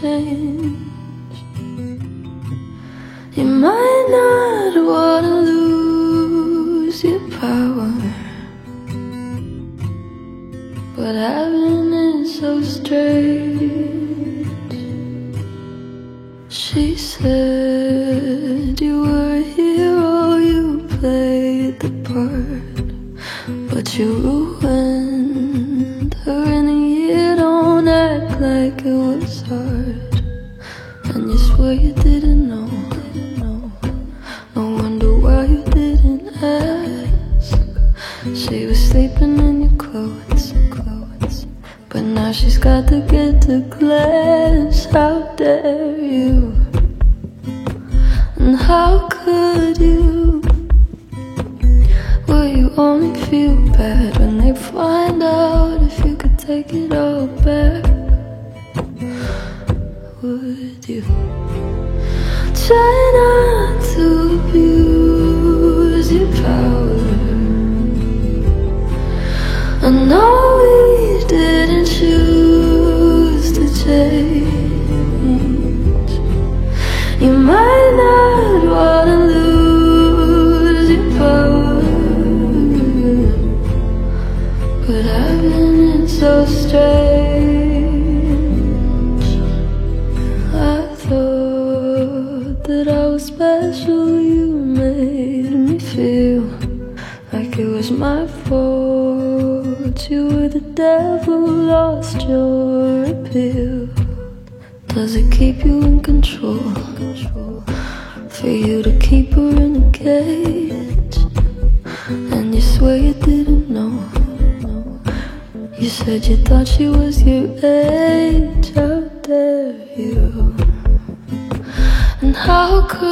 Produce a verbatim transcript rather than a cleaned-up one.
change. You might not wanna lose your power, but having it so strange. She said you were a hero, you played the part, but you ruined her in a year. Don't act like it was hard, and you swear you didn't know. No wonder why you didn't ask. She was sleeping in your clothes, clothes, but now she's got to get to class. How dare you? And how could you? Will you only feel bad when they find out if you could take it all back? Would you try not to abuse your power? I know we didn't choose to change. You might not wanna lose your power, but I've been so strange. I thought that I was special. You made me feel like it was my fault. You were the devil, lost your appeal. Does it keep you in control? For you to keep her in a cage, and you swear you didn't know. You said you thought she was your age. How dare you? And how could